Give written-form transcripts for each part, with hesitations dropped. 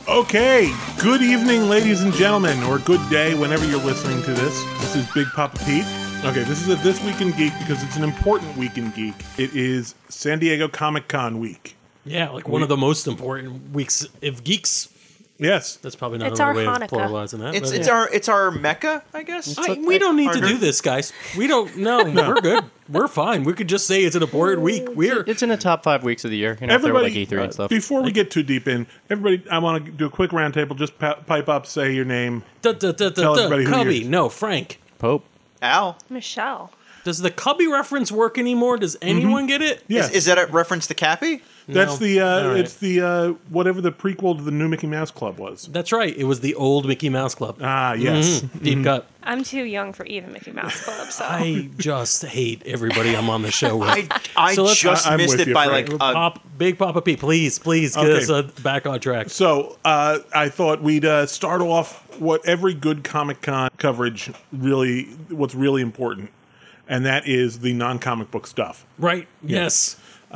Okay, good evening, ladies and gentlemen, or good day whenever you're listening to this. This is Big Papa Pete. Okay, this is a This Week in Geek because it's an important week in geek. It is San Diego Comic-Con week. Yeah, like one of the most important weeks of geeks. Yes. That's probably not It's another way our of Hanukkah. pluralizing that. It's our Mecca, I guess. We don't need to do this, guys. We don't. No, we're good. We're fine. We could just say it's an important week. It's in the top 5 weeks of the year. You know, there were like E3 and stuff. Before we get too deep in, everybody, I want to do a quick roundtable. Just pipe up, say your name. Tell everybody who Cubby. you're- No, Frank. Pope. Al. Michelle. Does the Cubby reference work anymore? Does anyone get it? Yes. Is that a reference to Cappy? That's No. the, All right. it's the, whatever the prequel to the new Mickey Mouse Club was. That's right. It was the old Mickey Mouse Club. Ah, yes. Deep cut. I'm too young for even Mickey Mouse Club, so I just hate everybody I'm on the show with. I So let's- just I'm missed with it you, by Frank. like Big Papa P, please get Okay. us back on track. So, I thought we'd start off what every good Comic-Con coverage what's really important, and that is the non-comic book stuff. Right? Yes.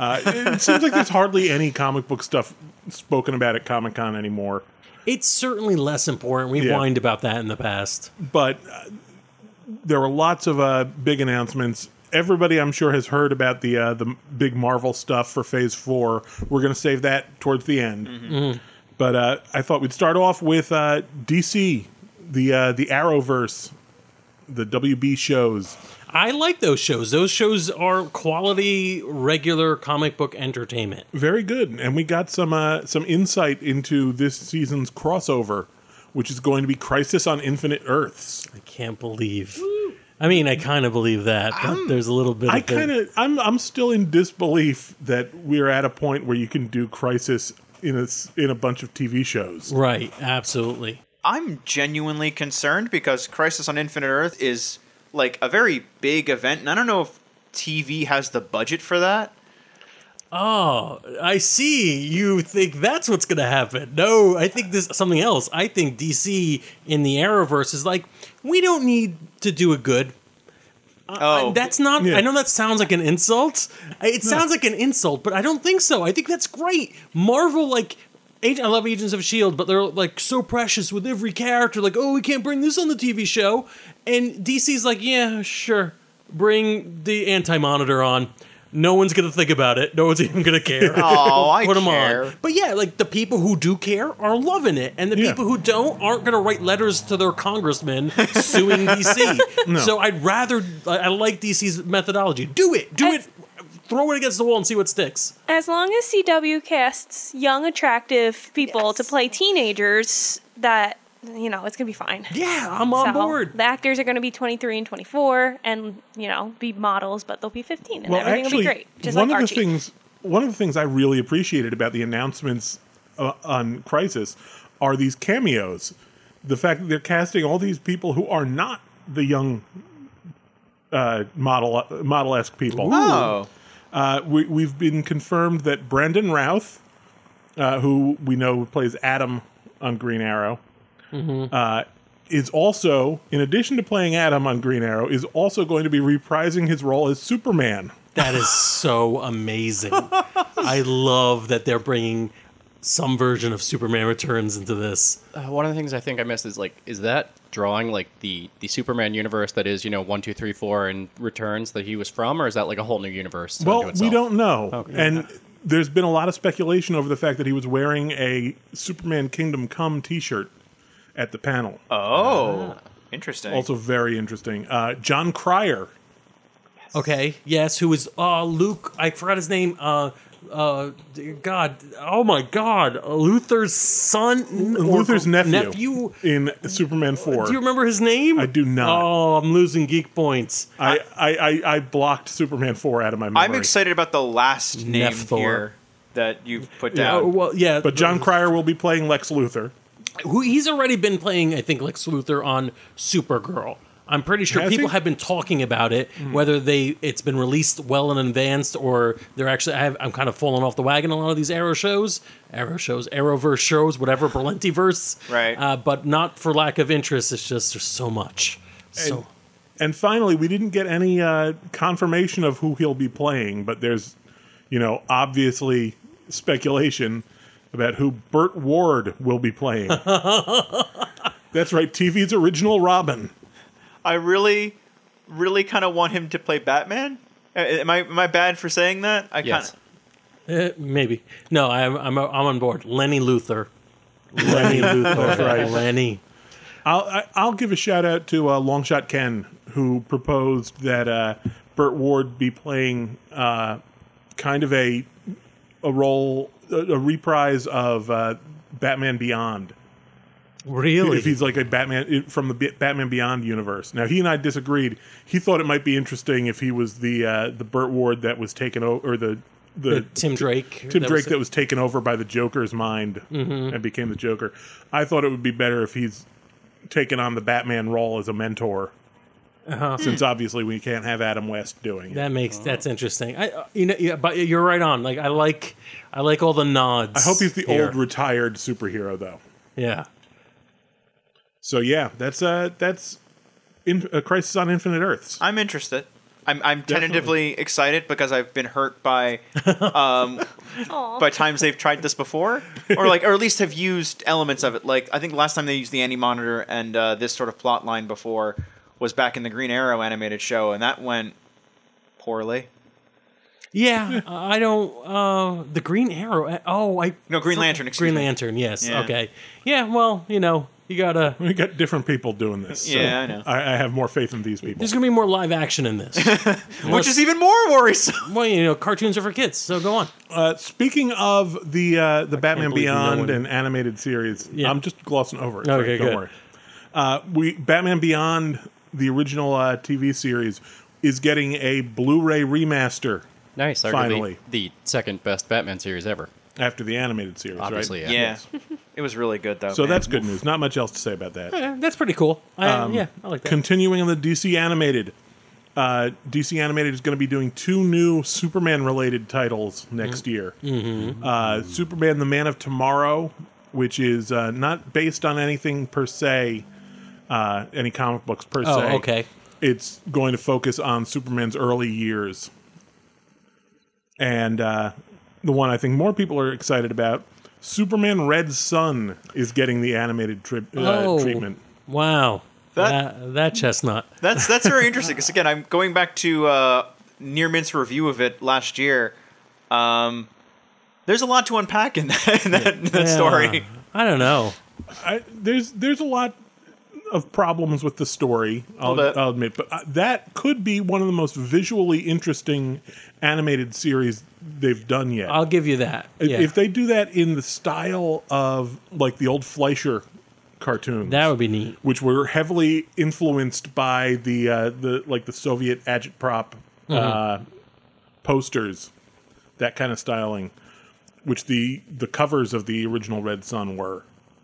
It seems like there's hardly any comic book stuff spoken about at Comic-Con anymore, It's certainly less important. We've Yeah. whined about that in the past. but there were lots of big announcements. Everybody, I'm sure, has heard about the big Marvel stuff for Phase 4. We're going to save that towards the end. But I thought we'd start off with DC, the Arrowverse, the WB shows. I like those shows. Those shows are quality, regular comic book entertainment. Very good, and we got some insight into this season's crossover, which is going to be Crisis on Infinite Earths. I can't believe. I mean, I kind of believe that, but there's a little bit. I'm still in disbelief that we're at a point where you can do Crisis in a bunch of TV shows. Right. Absolutely. I'm genuinely concerned because Crisis on Infinite Earth is like a very big event, and I don't know if TV has the budget for that. Oh, I see. You think that's what's going to happen. No, I think this something else. I think DC in the Arrowverse is like, we don't need to do it good. That's not. Yeah. I know that sounds like an insult. It sounds like an insult, but I don't think so. I think that's great. Marvel, like, I love Agents of S.H.I.E.L.D., but they're like so precious with every character. Like, oh, we can't bring this on the TV show. And DC's like, yeah, sure. Bring the Anti-Monitor on. No one's going to think about it. No one's even going to care. Oh, I Put 'em care. on. But yeah, like the people who do care are loving it. And the Yeah. people who don't aren't going to write letters to their congressmen suing DC. So I like DC's methodology. Do it. Throw it against the wall and see what sticks. as long as CW casts young, attractive people to play teenagers, that it's gonna be fine. Yeah, I'm on So, board. The actors are gonna be 23 and 24, and be models, but they'll be 15, and everything will be great. Just one like of Archie. one of the things I really appreciated about the announcements on Crisis are these cameos. The fact that they're casting all these people who are not the young model-esque people. Oh, We've been confirmed that Brandon Routh, who we know plays Adam on Green Arrow, is also, in addition to playing Adam on Green Arrow, is also going to be reprising his role as Superman. That is so amazing. I love that they're bringing some version of Superman Returns into this. One of the things I think I missed is that drawing like the Superman universe that is 1, 2, 3, 4 and Returns that he was from, or is that like a whole new universe? Well, unto we itself? don't know. Okay. And there's been a lot of speculation over the fact that he was wearing a Superman Kingdom Come t-shirt at the panel. interesting. Also very interesting. John Cryer. Okay, yes, who is Luke, I forgot his name, God, oh my God, Luther's son? Luther's nephew in Superman 4. Do you remember his name? I do not. Oh, I'm losing geek points. I blocked Superman 4 out of my memory. I'm excited about the last name Nephthor. here that you've put Yeah. down. Well, yeah. But John Cryer will be playing Lex Luthor. He's already been playing, I think, Lex Luthor on Supergirl. I'm pretty sure Has people he? have been talking about it, whether it's been released well in advance or they're actually. I'm kind of falling off the wagon on a lot of these Arrowverse shows, whatever, Berlantiverse. Right. But not for lack of interest. It's just there's so much. And finally, we didn't get any confirmation of who he'll be playing, but there's, obviously speculation about who Burt Ward will be playing. That's right, TV's original Robin. I really, really kind of want him to play Batman. Am I bad for saying that? Yes. Maybe. No, I'm on board. Lenny Luthor. Lenny Luthor. That's right. Lenny. I'll give a shout out to Longshot Ken, who proposed that Burt Ward be playing kind of a role, a reprise of Batman Beyond. Really? If he's like a Batman from the Batman Beyond universe. Now, he and I disagreed. He thought it might be interesting if he was the Burt Ward that was taken over, or the Tim Drake. that was taken over by the Joker's mind and became the Joker. I thought it would be better if he's taken on the Batman role as a mentor. Since obviously we can't have Adam West doing it. That's interesting. But you're right on. Like I like all the nods. I hope he's the here. old retired superhero though. Yeah. So yeah, that's a Crisis on Infinite Earths. I'm interested. I'm tentatively excited because I've been hurt by by times they've tried this before, or at least have used elements of it. Like I think last time they used the Anti-Monitor and this sort of plot line before was back in the Green Arrow animated show, and that went poorly. Yeah, I don't. The Green Arrow. Green Lantern. Excuse Green me. Lantern. Yes. Yeah. Okay. Yeah. Well, you gotta. We got different people doing this. So Yeah, I know. I have more faith in these people. There's gonna be more live action in this. Which is even more worrisome. Well, cartoons are for kids, so go on. Speaking of the Batman believe no Beyond one- and animated series, Yeah. I'm just glossing over it. Okay, don't good. worry. Batman Beyond, the original TV series, is getting a Blu-ray remaster Nice. Arguably Finally. the second best Batman series ever. after the animated series, Obviously, right? yeah. Yeah, it was really good though. So man. that's good news. Not much else to say about that. Yeah, that's pretty cool. I like that. Continuing on the DC Animated. DC Animated is going to be doing 2 new Superman-related titles next year. Superman the Man of Tomorrow, which is not based on anything per se, any comic books per se. Oh, okay. It's going to focus on Superman's early years. And the one I think more people are excited about, Superman Red Sun, is getting the animated treatment. Wow. That chestnut. That's very interesting because again, I'm going back to Near Mint's review of it last year. There's a lot to unpack in that story. I don't know. There's a lot of problems with the story, I'll admit, but that could be one of the most visually interesting animated series they've done yet. I'll give you that. Yeah. If they do that in the style of like the old Fleischer cartoons, that would be neat. which were heavily influenced by the Soviet agitprop posters, that kind of styling, which the covers of the original Red Sun were.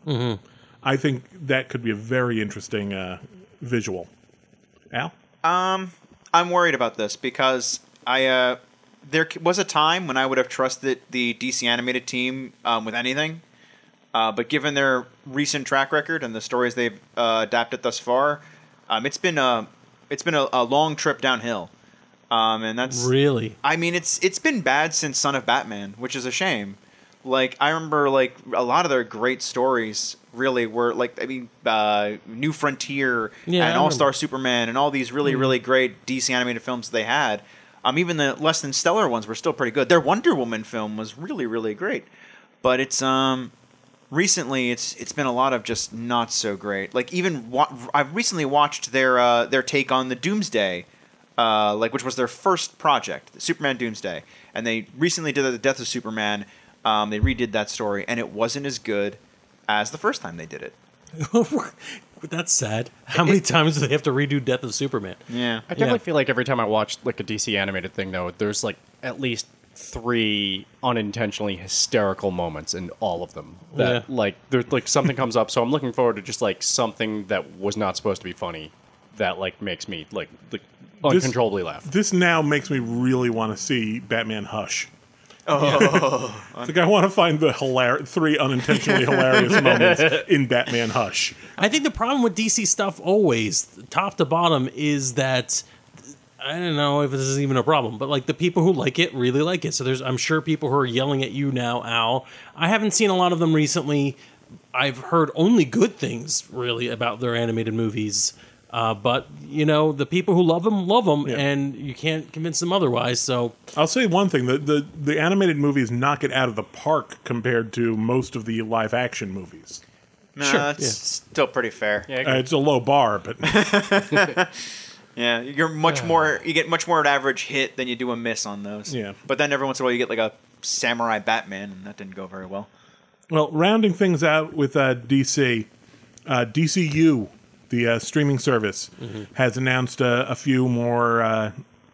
I think that could be a very interesting visual. Al? I'm worried about this because there was a time when I would have trusted the DC animated team with anything, but given their recent track record and the stories they've adapted thus far, it's been a long trip downhill, and that's Really? I mean, it's been bad since Son of Batman, which is a shame. Like I remember, like a lot of their great stories really were New Frontier and All Star Superman and all these really great DC animated films they had. Even the less than stellar ones were still pretty good. Their Wonder Woman film was really great, but it's recently it's been a lot of just not so great. Like even I've recently watched their take on the Doomsday. Which was their first project, Superman Doomsday, and they recently did the Death of Superman. They redid that story, and it wasn't as good as the first time they did it. That's sad. How many times do they have to redo Death of Superman? Yeah, I definitely feel like every time I watch like a DC animated thing, though, there's like at least 3 unintentionally hysterical moments in all of them. That like there's like something comes up, so I'm looking forward to just like something that was not supposed to be funny that like makes me like uncontrollably laugh. This now makes me really want to see Batman Hush. Oh, it's like I want to find the 3 unintentionally hilarious moments in Batman Hush. I think the problem with DC stuff always, top to bottom, is that I don't know if this is even a problem, but like the people who like it really like it. So I'm sure people who are yelling at you now, Al. I haven't seen a lot of them recently. I've heard only good things really about their animated movies. But the people who love them, and you can't convince them otherwise. So I'll say one thing: the animated movies knock it out of the park compared to most of the live action movies. No, that's still pretty fair. Yeah, It's a low bar, but Yeah, you're much more. You get much more of an average hit than you do a miss on those. Yeah. But then every once in a while you get like a samurai Batman, and that didn't go very well. well, rounding things out with DC, DCU, the streaming service, has announced a few more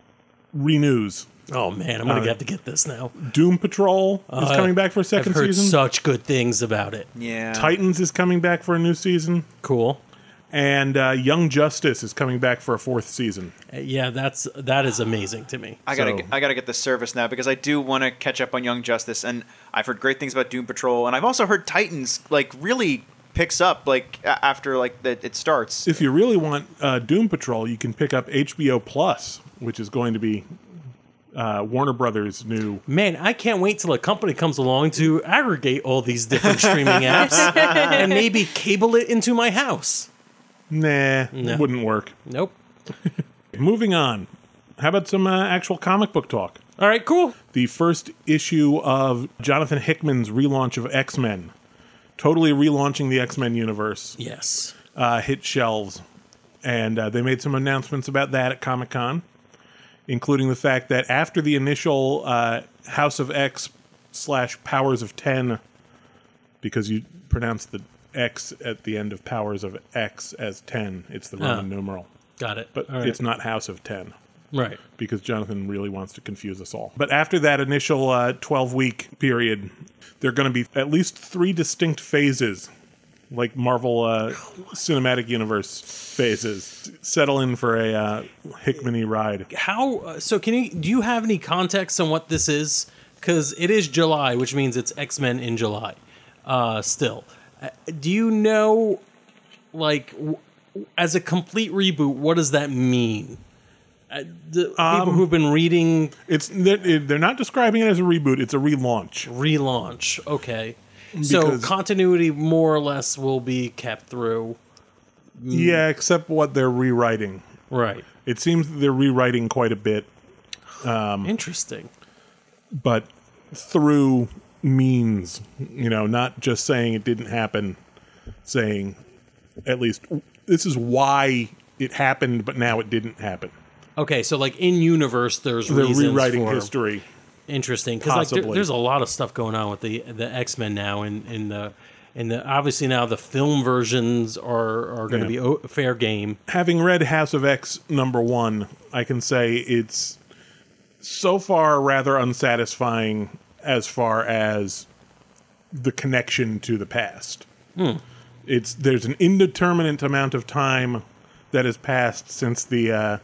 renews. oh man, I'm gonna have to get this now. Doom Patrol is coming back for a I've second heard season. such good things about it. Yeah. Titans is coming back for a new season. Cool. And Young Justice is coming back for a fourth season. Yeah, that is amazing to me. I gotta get the service now because I do want to catch up on Young Justice, and I've heard great things about Doom Patrol, and I've also heard Titans like really picks up like after like it starts. If you really want Doom Patrol, you can pick up HBO Plus, which is going to be Warner Brothers' new. Man, I can't wait till a company comes along to aggregate all these different streaming apps and maybe cable it into my house. Nah, No. wouldn't work. Nope. Moving on. How about some actual comic book talk? All right, cool. The first issue of Jonathan Hickman's relaunch of X-Men, totally relaunching the X-Men universe, Yes. hit shelves. And they made some announcements about that at Comic-Con, including the fact that after the initial House of X / Powers of 10, because you pronounce the X at the end of Powers of X as 10, it's the Roman numeral. Got it. But All right. it's not House of 10. Right. Because Jonathan really wants to confuse us all. But after that initial 12-week period, there are going to be at least 3 distinct phases, like Marvel Cinematic Universe phases. Settle in for a Hickman-y ride. How? So, do you have any context on what this is? Because it is July, which means it's X-Men in July. Still, do you know, like, as a complete reboot, what does that mean? The people who've been reading They're not describing it as a reboot; it's a relaunch. relaunch, okay. So Because- continuity more or less will be kept through. Yeah, except what they're rewriting. Right. It seems they're rewriting quite a bit, Interesting. but through means, not just saying it didn't happen, saying at least this is why it happened, but now it didn't happen. Okay, so like in universe, there's They're reasons rewriting for history. interesting because like Possibly. there's a lot of stuff going on with the X-Men now in the obviously now the film versions are going to be fair game. Having read House of X #1, I can say it's so far rather unsatisfying as far as the connection to the past. There's an indeterminate amount of time that has passed since the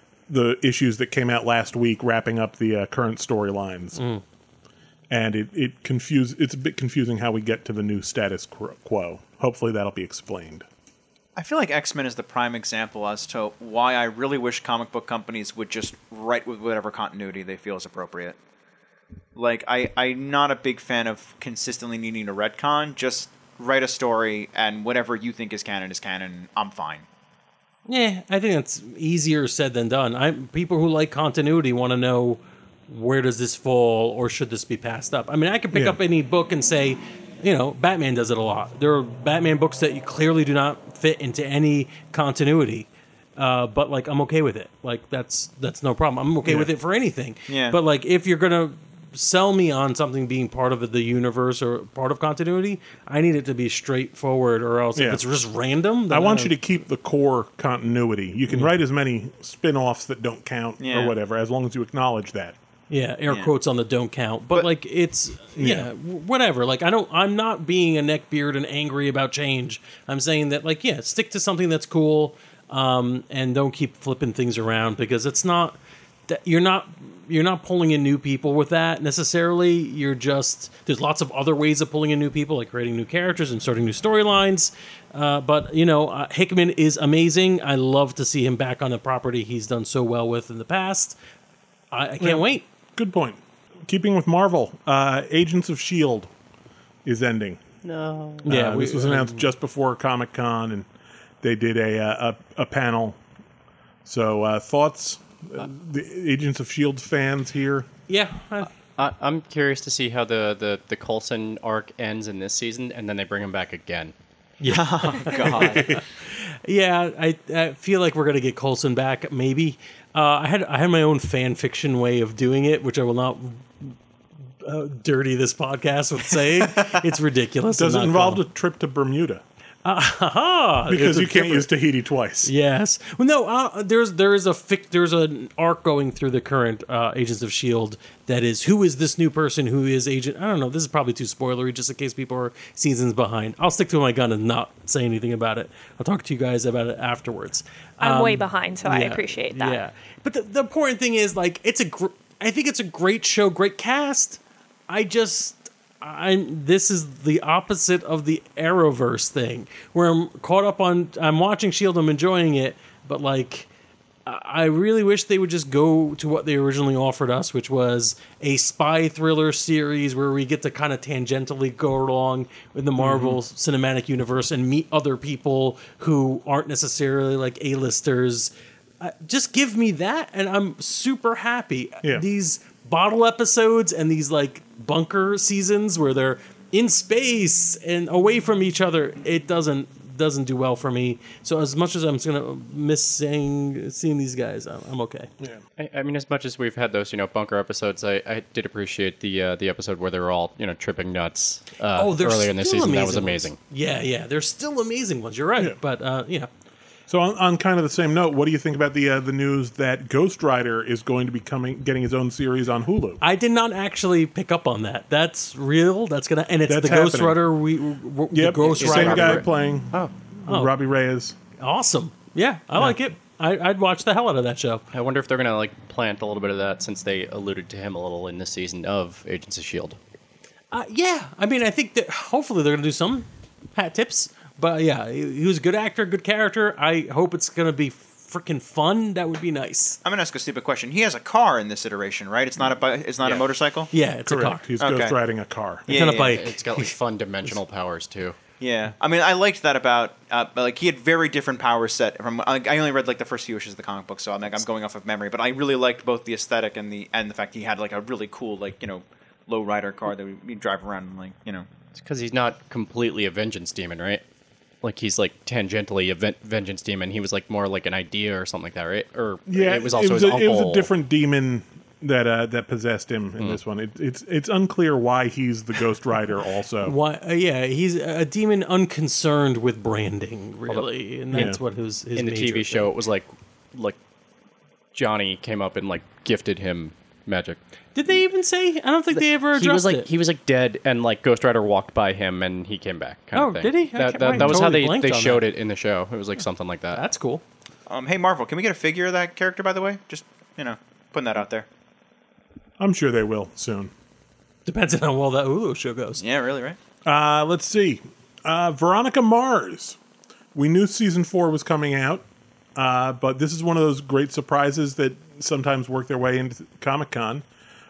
issues that came out last week, wrapping up the current storylines, and it's a bit confusing how we get to the new status quo. Hopefully, that'll be explained. I feel like X-Men is the prime example as to why I really wish comic book companies would just write with whatever continuity they feel is appropriate. Like, I'm not a big fan of consistently needing to retcon. Just write a story, and whatever you think is canon, I'm fine. Yeah, I think that's easier said than done. People who like continuity want to know where does this fall or should this be passed up. I mean, I can pick up any book and say, Batman does it a lot. There are Batman books that you clearly do not fit into any continuity. But like I'm okay with it. Like that's no problem. I'm okay with it for anything. Yeah. But like if you're gonna sell me on something being part of the universe or part of continuity, I need it to be straightforward, or else if it's just random, I want you to keep the core continuity. You can write as many spin-offs that don't count or whatever, as long as you acknowledge that. air quotes on the don't count. But like it's whatever. Like I'm not being a neckbeard and angry about change. I'm saying that like stick to something that's cool, and don't keep flipping things around because it's not you're not pulling in new people with that necessarily. You're just, there's lots of other ways of pulling in new people, like creating new characters and starting new storylines. But Hickman is amazing. I love to see him back on a property he's done so well with in the past. I can't wait. Good point. Keeping with Marvel, Agents of S.H.I.E.L.D. is ending. No. Yeah, This was announced just before Comic-Con, and they did a panel. So, thoughts? The Agents of S.H.I.E.L.D. fans here? Yeah. I'm curious to see how the Coulson arc ends in this season, and then they bring him back again. God. Yeah, I feel like we're gonna get Coulson back. Maybe I had my own fan fiction way of doing it, which I will not dirty this podcast with saying. It's ridiculous. Does it involve a trip to Bermuda? Because you can't use Tahiti twice. Yes. Well, no. There's an arc going through the current Agents of S.H.I.E.L.D. that is, who is this new person? Who is Agent? I don't know. This is probably too spoilery, just in case people are seasons behind. I'll stick to my gun and not say anything about it. I'll talk to you guys about it afterwards. I'm way behind, so I appreciate that. Yeah. But the important thing is, like, I think it's a great show, great cast. This is the opposite of the Arrowverse thing, where I'm caught up on. I'm watching S.H.I.E.L.D. I'm enjoying it, but like, I really wish they would just go to what they originally offered us, which was a spy thriller series where we get to kind of tangentially go along with the Marvel Cinematic Universe and meet other people who aren't necessarily like A-listers. Just give me that, and I'm super happy. Yeah. These bottle episodes and these like bunker seasons where they're in space and away from each other, it doesn't do well for me. So as much as I'm gonna miss seeing these guys, I'm okay. Yeah. I mean, as much as we've had those, bunker episodes, I did appreciate the episode where they were all, tripping nuts earlier in the season. That was amazing. Ones. Yeah, there's still amazing ones. You're right, Yeah. but yeah. So on kind of the same note, what do you think about the news that Ghost Rider is going to be getting his own series on Hulu? I did not actually pick up on that. That's real. That's gonna, and it's That's the Ghost happening. Rider. Yep, Ghost same Rider. guy playing. Oh. Robbie Reyes. Awesome. Yeah, I like it. I'd watch the hell out of that show. I wonder if they're going to plant a little bit of that, since they alluded to him a little in this season of Agents of S.H.I.E.L.D. Yeah, I mean, I think that hopefully they're going to do some hat tips. But yeah, he was a good actor, good character. I hope it's going to be freaking fun. That would be nice. I'm gonna ask a stupid question. He has a car in this iteration, right? It's not a motorcycle. Yeah, it's Correct. a car. He's Okay. ghost riding a car. Yeah, Kind of yeah. bike. It's got fun dimensional powers too. Yeah, I mean, I liked that about he had very different power set from. I only read the first few issues of the comic book, so I'm going off of memory. But I really liked both the aesthetic and the fact he had a really cool low rider car that we drive around and It's because he's not completely a vengeance demon, right? He's tangentially a vengeance demon. He was more like an idea or something like that, right? Or Yeah, it was also his uncle. It was a different demon that possessed him in this one. It's unclear why he's the Ghost Rider also. Why? Yeah, he's a demon unconcerned with branding, really, and that's what his in the major TV thing. show. It was like Johnny came up and gifted him magic. Did they even say? I don't think they ever addressed it. He was dead, and Ghost Rider walked by him, and he came back. Kind of thing. Did he? I That was how totally they blanked on showed that. it in the show. It was something like that. That's cool. Hey Marvel, can we get a figure of that character? By the way, just putting that out there. I'm sure they will soon. Depends on how well that Hulu show goes. Yeah, really, right? Let's see. Veronica Mars. We knew season 4 was coming out, but this is one of those great surprises that sometimes work their way into Comic-Con.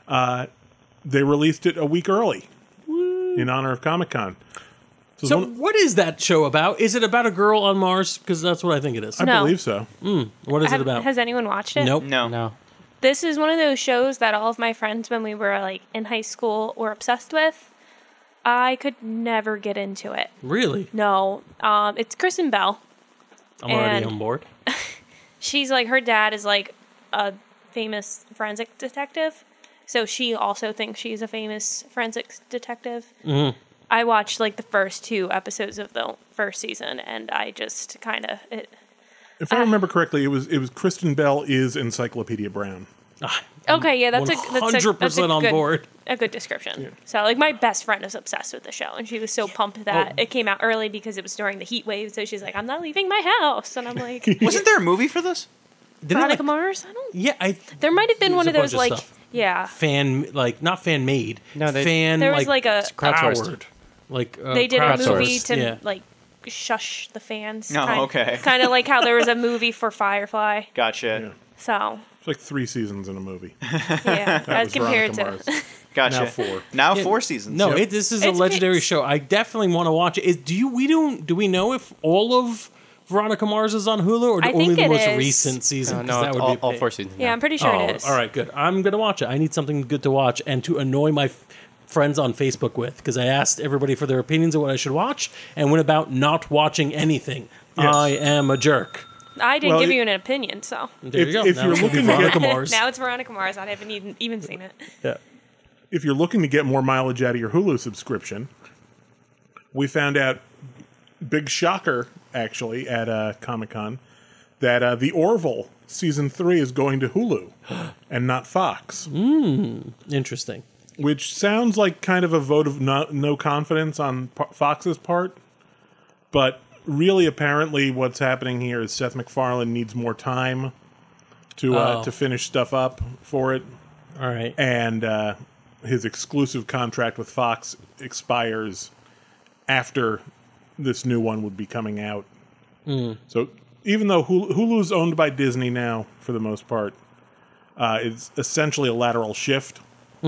They released it a week early in honor of Comic-Con. So what is that show about? Is it about a girl on Mars? Because that's what I think it is. I No. believe so. What is it about? Has anyone watched it? Nope. No. This is one of those shows that all of my friends when we were in high school were obsessed with. I could never get into it. Really? No. It's Kristen Bell. I'm already And- on board. She's her dad is a famous forensic detective. So she also thinks she's a famous forensic detective. Mm-hmm. I watched the first 2 episodes of the first season, and I just kind of If I remember correctly, it was Kristen Bell is Encyclopedia Brown. okay. Yeah, that's 100% on good, board. A good description. Yeah. So my best friend is obsessed with the show, and she was so pumped that it came out early because it was during the heat wave. So she's like, "I'm not leaving my house," and I'm like, Wasn't there a movie for this? Veronica Mars? I don't. Yeah, There might have been There's one of a those bunch of like stuff. fan. Not fan made. No, fan. There was like a. crowdsourced. powered. Like They did a crowdsourced. movie to Yeah. like shush the fans. Oh, okay. Kind of like how there was a movie for Firefly. Gotcha. So It's like 3 seasons in a movie. yeah, as was compared Veronica to. Mars. Gotcha. Now 4. Now Yeah. 4 seasons. No, Yep. this is a It's legendary mixed. show. I definitely want to watch it. Do we know if all of Veronica Mars is on Hulu or I only think the it most is. recent season? 'Cause No, that it's would be all big. 4 seasons. Yeah, I'm pretty sure it is. All right, good. I'm gonna watch it. I need something good to watch and to annoy my friends on Facebook with because I asked everybody for their opinions of what I should watch and went about not watching anything. Yes. I am a jerk. I didn't Well, give it- you an opinion, so There If- you go. if Now you're it's gonna be looking to get- Veronica Mars. now it's Veronica Mars. I haven't even seen it. Yeah. If you're looking to get more mileage out of your Hulu subscription, we found out, big shocker actually, at Comic-Con, that The Orville Season 3 is going to Hulu and not Fox. Interesting. Which sounds like kind of a vote of no confidence on Fox's part. But really, apparently, what's happening here is Seth MacFarlane needs more time to finish stuff up for it. All right. And his exclusive contract with Fox expires after this new one would be coming out. So even though Hulu's owned by Disney now, for the most part, it's essentially a lateral shift.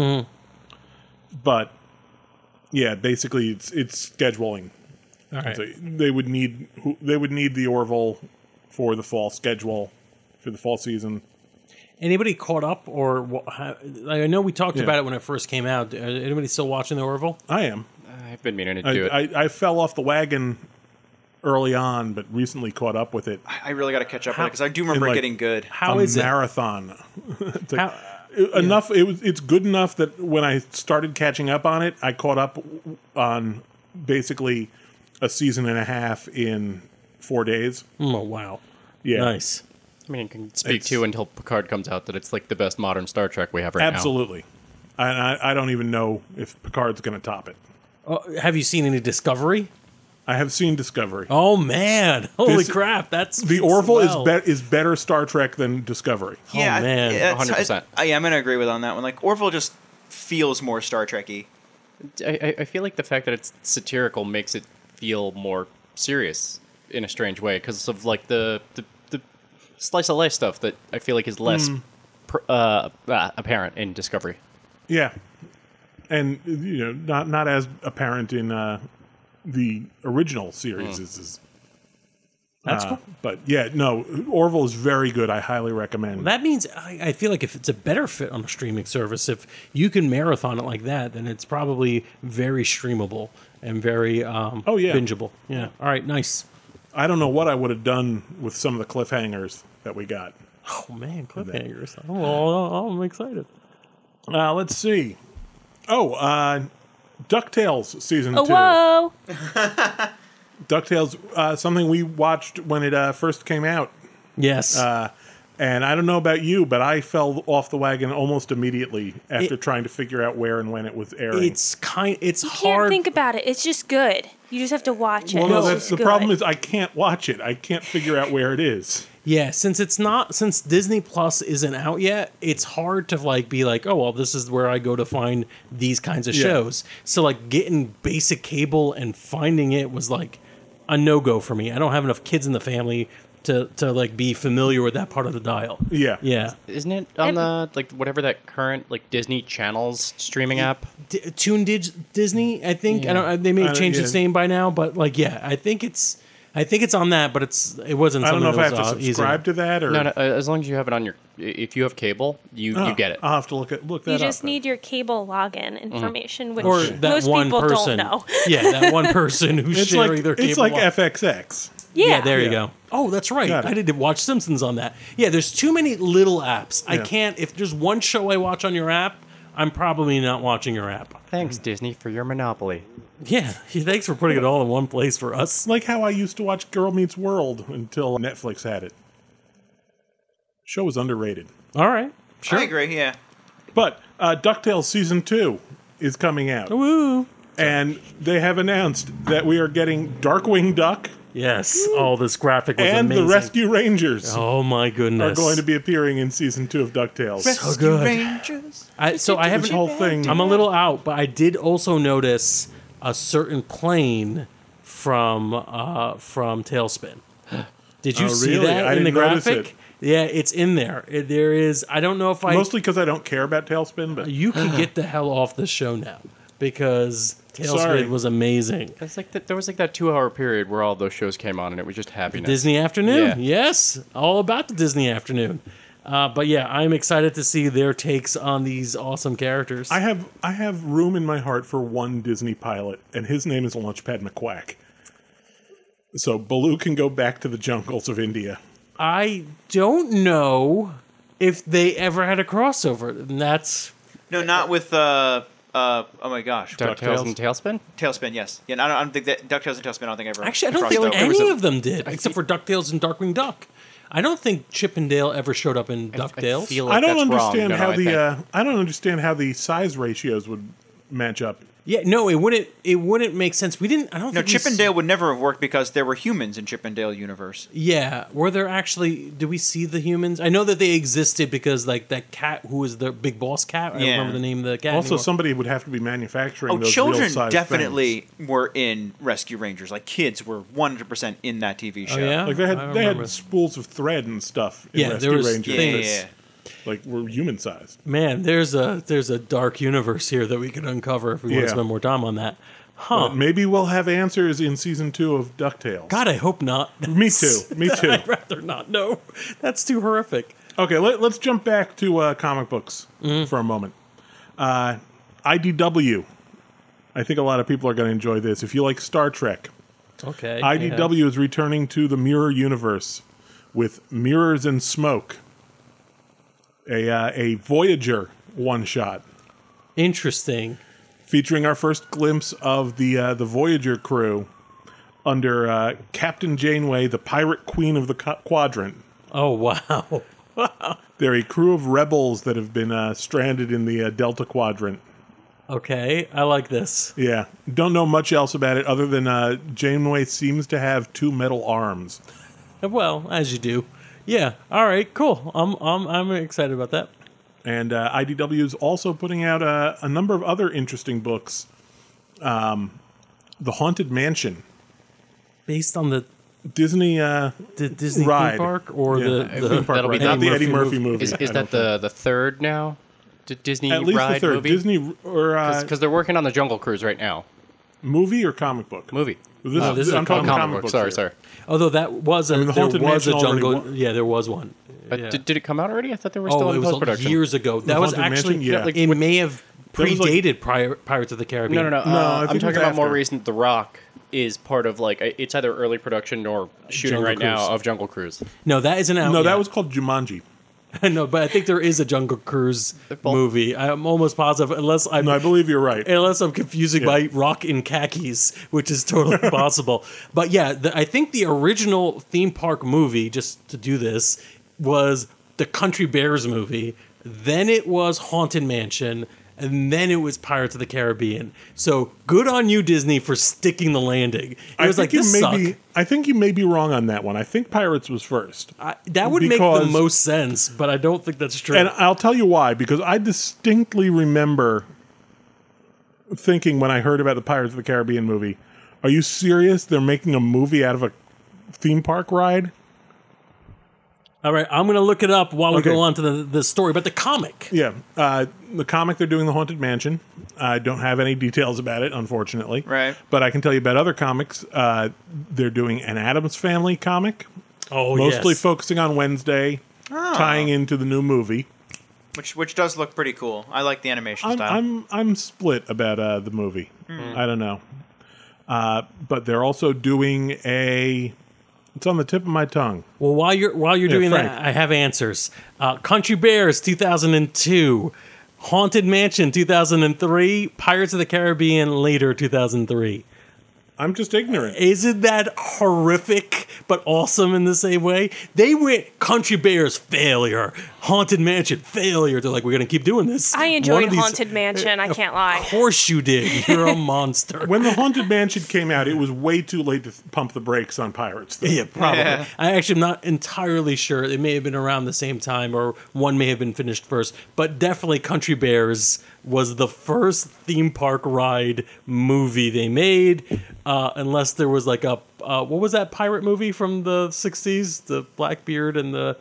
But yeah, basically it's scheduling. All right. So they would need the Orville for the fall schedule for the fall season. Anybody caught up or I know we talked Yeah. about it when it first came out. Anybody still watching the Orville? I am. I've been meaning to do it. I fell off the wagon early on, but recently caught up with it. I really got to catch up with it because I do remember in, it like, getting good. How a is it? marathon. It's like, How- enough. It's good enough that when I started catching up on it, I caught up on basically a season and a half in 4 days. Oh wow. Yeah, Nice. I mean, you can speak It's- to until Picard comes out that it's like the best modern Star Trek we have right now. absolutely. I don't even know if Picard's going to top it. Have you seen any Discovery? I have seen Discovery. Oh man! Holy This- crap! That's The Orville well. is better Star Trek than Discovery. Yeah, man. it's- 100%. I am going to agree with on that one. Like Orville just feels more Star Trek-y. I feel like the fact that it's satirical makes it feel more serious in a strange way because of like the slice of life stuff that I feel like is less apparent in Discovery. Yeah, and not as apparent in the original series. Is That's cool. But yeah, no, Orville is very good. I highly recommend. That means I feel like if it's a better fit on a streaming service, if you can marathon it like that, then it's probably very streamable and very yeah. bingeable. Yeah. All right. Nice. I don't know what I would have done with some of the cliffhangers that we got. Oh man, cliffhangers! Oh, I'm excited. Let's see. DuckTales season 2. Oh, whoa! DuckTales, something we watched when it first came out. Yes. And I don't know about you, but I fell off the wagon almost immediately after trying to figure out where and when it was airing. it's You hard. can't think about it. It's just good. You just have to watch it. well, no, It's that's just the good. problem is I can't watch it. I can't figure out where it is. Yeah, since Disney Plus isn't out yet, it's hard to be like, oh well, this is where I go to find these kinds of Yeah. shows. So like getting basic cable and finding it was like a no-go for me. I don't have enough kids in the family to like be familiar with that part of the dial. Yeah. Yeah. Isn't it on the like whatever that current like Disney Channels streaming app? Toon Disney, I think. I don't. They may have changed its name by now, but like, yeah, I think it's on that, but it wasn't. I don't know if I have something to that was, subscribe to that or. No, as long as you have it on your, if you have cable, you get it. I'll have to look that You up. just need your cable login information, which or that most one people person. don't know. Yeah, that one person who's It's sharing like their cable. it's like log- FXX. Yeah, there you Yeah. go. Oh, that's right. Got it. I did watch Simpsons on that. Yeah, there's too many little apps. I Yeah. can't. If there's one show I watch on your app, I'm probably not watching your app. Thanks, Disney, for your monopoly. Yeah, thanks for putting it all in one place for us. Like how I used to watch Girl Meets World until Netflix had it. Show was underrated. All right, sure. I agree. Yeah. But DuckTales Season 2 is coming out. Woo! And they have announced that we are getting Darkwing Duck Yes. Oh, this graphic was And amazing. the Rescue Rangers Oh my are goodness. going to be appearing in season 2 of DuckTales. so good. Rangers. I This haven't. whole thing. I'm a little out, but I did also notice a certain plane from Tailspin. Did you Oh, see really? that I in the didn't notice graphic? it. Yeah, it's in there. There is. I don't know if Mostly because I don't care about Tailspin, but You can get the hell off the show now because Sorry. Tailspin was amazing. It's like there was like that 2-hour period where all those shows came on, and it was just happiness. Disney Afternoon, Yeah. yes, all about the Disney Afternoon. But yeah, I'm excited to see their takes on these awesome characters. I have room in my heart for one Disney pilot, and his name is Launchpad McQuack. So Baloo can go back to the jungles of India. I don't know if they ever had a crossover, and that's No, not with oh my gosh, DuckTales and Tailspin? Tailspin. Yes, yeah. I don't think that DuckTales and Tailspin. I don't think ever. actually I don't crossed think over. any of them did, except for DuckTales and Darkwing Duck. I don't think Chip and Dale ever showed up in DuckTales. I feel like I don't that's wrong. understand No, how I think- I don't understand how the size ratios would match up. Yeah, no, it wouldn't make sense. We didn't. I don't. No, think we Chip and Dale would never have worked because there were humans in Chip and Dale universe. Yeah, were there actually? Do we see the humans? I know that they existed because like that cat who was the big boss cat. I don't Yeah. remember the name of the cat. Also, anymore. somebody would have to be manufacturing Oh, those children real-size definitely were in Rescue Rangers. Like kids were 100% in that TV show. Oh, yeah? things. Like I they remember. had spools of thread and stuff in Yeah, Rescue there was Rangers. Yeah, things. yeah, yeah. Like were human sized. Man, there's a dark universe here that we could uncover if we want Yeah. to spend more time on that. Huh? Maybe we'll have answers in season 2 of DuckTales. God, I hope not. Me too. Me too. I'd rather not. No, that's too horrific. Okay, let's jump back to comic books for a moment. IDW. I think a lot of people are going to enjoy this. If you like Star Trek, Okay. IDW is returning to the Mirror Universe with Mirrors and Smoke, a Voyager one-shot Interesting. featuring our first glimpse of the Voyager crew under Captain Janeway, the Pirate Queen of the Quadrant. Oh wow. They're a crew of rebels that have been stranded in the Delta Quadrant. Okay, I like this. Yeah, don't know much else about it other than Janeway seems to have 2 metal arms. Well, as you do. Yeah. All right. Cool. I'm excited about that. And IDW is also putting out a number of other interesting books. The Haunted Mansion, Based on the Disney Disney ride. theme park or Yeah, the theme park that'll be ride, not the Eddie Eddie Murphy movie. Is I that don't the third now? Disney think. At least ride the third movie? Disney or Because they're working on the Jungle Cruise right now. movie or comic book? Movie. this is a I'm talking comic comic book. books Sorry, here. sorry. Although that was mean, the there Haunted was a Mansion already jungle. won. Yeah, there was one. Yeah. Did it come out already? I thought they were still Oh, it in was post production. years ago. That was Haunted actually Mansion? Yeah. like, it may have was like- predated Pirates of the Caribbean. No. No, I think I'm it talking was about more after. recent. The Rock is part of like it's either early production or shooting Jungle right now Cruise. of Jungle Cruise. No, that isn't out. No, yet. that was called Jumanji. no, but I think there is a Jungle Cruise both- movie. I'm almost positive, unless I'm No, I believe you're right. unless I'm confusing my Rock in khakis, which is totally possible. But yeah, I think the original theme park movie, just to do this, was the Country Bears movie. Then it was Haunted Mansion, and then it was Pirates of the Caribbean. So good on you, Disney, for sticking the landing. It was like, this suck. I think you may be wrong on that one. I think Pirates was first. That would make the because- most sense, but I don't think that's true. And I'll tell you why, because I distinctly remember thinking when I heard about the Pirates of the Caribbean movie, are you serious? They're making a movie out of a theme park ride? All right, I'm going to look it up while we Okay. go on to the story. But the comic. Yeah. The comic, they're doing The Haunted Mansion. I don't have any details about it, unfortunately. Right. But I can tell you about other comics. They're doing an Addams Family comic, Oh, mostly yes. focusing on Wednesday, tying into the new movie. Which does look pretty cool. I like the animation style. I'm split about the movie. I don't know. But they're also doing a. It's on the tip of my tongue. Well, while you're doing Frank. that, I have answers. Country Bears 2002, Haunted Mansion 2003, Pirates of the Caribbean later 2003. I'm just ignorant. Isn't that horrific, but awesome in the same way? They went Country Bears failure, Haunted Mansion failure. They're like, we're going to keep doing this. I One enjoyed of these- Haunted Mansion. I can't lie. Of course you did. You're a monster. When the Haunted Mansion came out, it was way too late to pump the brakes on Pirates. Though. Yeah, probably. Yeah. I actually am not entirely sure. It may have been around the same time, or one may have been finished first. But definitely, Country Bears was the first theme park ride movie they made, unless there was like a what was that pirate movie from the '60s? The Blackbeard and the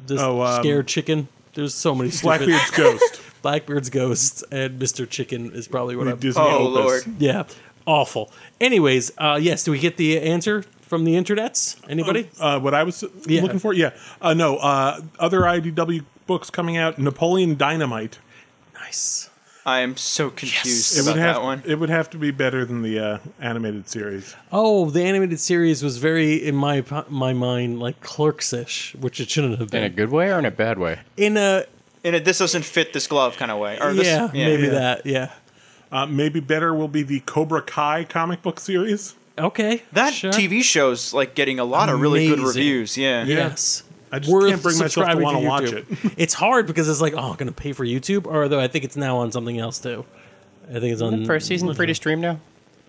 scared chicken. There's so many stupid Blackbeard's Ghost. Blackbeard's Ghost and Mr. Chicken is probably what The I'm. Disney Oh, Opus. Lord. Yeah, awful. Anyways, yes. Do we get the answer from the internets? Anybody? What I was Yeah. looking for? Yeah. No. Other IDW books coming out. Napoleon Dynamite. Nice. I am so confused It about would have that one. it would have to be better than the animated series. Oh, the animated series was very, in my mind, like Clerks-ish, which it shouldn't have In a been. good way or in a bad way? In a This doesn't fit this glove kind of way. Or this, yeah, maybe yeah. that. Yeah. Maybe better will be the Cobra Kai comic book series. Okay. That sure. TV show's like getting a lot of really good Amazing. reviews. Yeah. Yes. I just Worth can't bring myself to subscribing want to watch YouTube. it. It's hard because it's like, oh, I'm going to pay for YouTube, or though I think it's now on something else too. I think it's on First season free to stream now?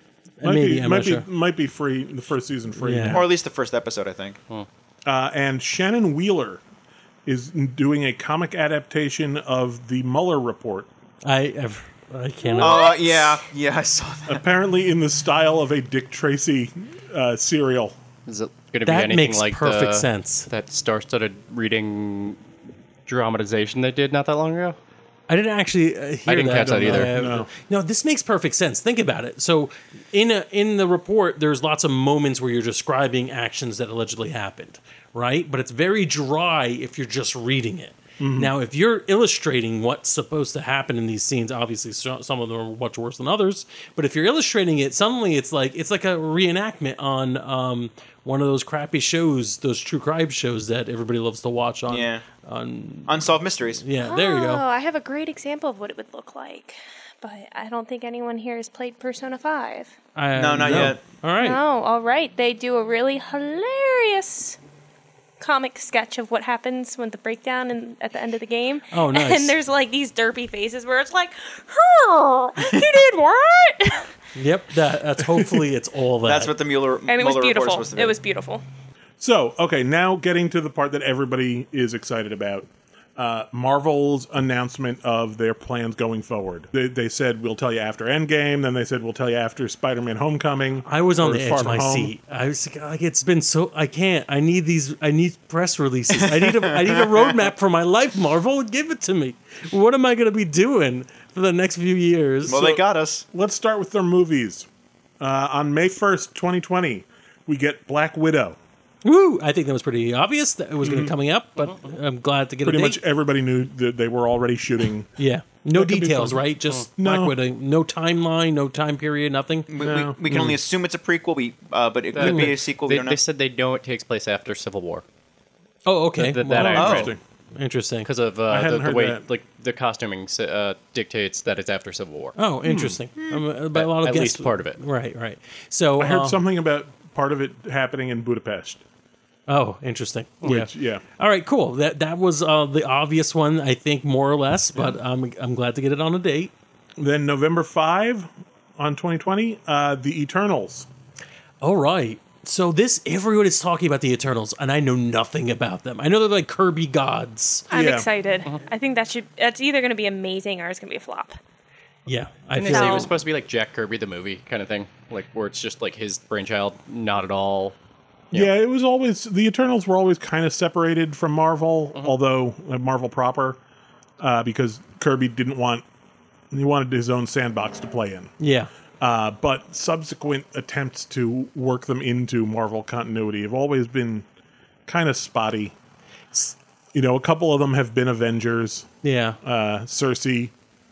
Maybe I'm not sure. Might be free. The first season free. Yeah. Or at least the first episode, I think. And Shannon Wheeler is doing a comic adaptation of the Mueller report. I cannot. Yeah, I saw that. Apparently in the style of a Dick Tracy serial. Is it going to be That anything makes like perfect sense. that star-studded reading dramatization they did not that long ago? I didn't actually hear I didn't catch that either. No. This makes perfect sense. Think about it. So, in the report, there's lots of moments where you're describing actions that allegedly happened, right? But it's very dry if you're just reading it. Now, if you're illustrating what's supposed to happen in these scenes, obviously some of them are much worse than others. But if you're illustrating it, suddenly it's like a reenactment on one of those crappy shows, those true crime shows that everybody loves to watch on. Yeah. On Unsolved Mysteries. yeah, there you Oh, go. I have a great example of what it would look like. But I don't think anyone here has played Persona 5. No, not yet. All right. Oh, all right. They do a really hilarious comic sketch of what happens when the breakdown at the end of the game. Oh, nice. And there's like these derpy faces where it's like, "Huh, he did what?" Yep, that's hopefully it's all that. That's what the Mueller And it was Mueller report is beautiful. supposed to be. It was beautiful. So, okay, now getting to the part that everybody is excited about. Marvel's announcement of their plans going forward. They said, we'll tell you after Endgame. Then they said, we'll tell you after Spider-Man Homecoming. I was on or the edge Far of my From Home. seat. I was like, it's been so. I can't. I need press releases. I need a roadmap for my life. Marvel, give it to me. What am I going to be doing for the next few years? Well, they got us. Let's start with their movies. On May 1st, 2020, we get Black Widow. Woo! I think that was pretty obvious that it was going to be coming up, but I'm glad to get Pretty a date. much everybody knew that they were already shooting. Yeah. No That could be details, fun. right? Just No. Black Widow. No timeline. No time period. Nothing. We can only assume it's a prequel, but it could be a sequel. We don't know. They said they know it takes place after Civil War Oh, okay. That Well, I Oh, read. interesting. interesting. because of hadn't the heard way that. like the costuming dictates that it's after Civil War. Oh, interesting. By a lot of At guests- least part of it. Right. So I heard something about part of it happening in Budapest. Oh, interesting. Which, yeah. All right, cool. That was the obvious one, I think, more or less. But I'm glad to get it on a date. Then November 5 on 2020, The Eternals. All right. So everyone is talking about the Eternals, and I know nothing about them. I know they're like Kirby gods. I'm Yeah. excited. I think that's either going to be amazing or it's going to be a flop. Yeah, I Didn't feel they say it So- was supposed to be like Jack Kirby the movie kind of thing, like where it's just like his brainchild, not at all. Yeah, it was always the Eternals were always kind of separated from Marvel, although Marvel proper, because Kirby he wanted his own sandbox to play in. Yeah. But subsequent attempts to work them into Marvel continuity have always been kind of spotty. You know, a couple of them have been Avengers, Yeah. Cersei,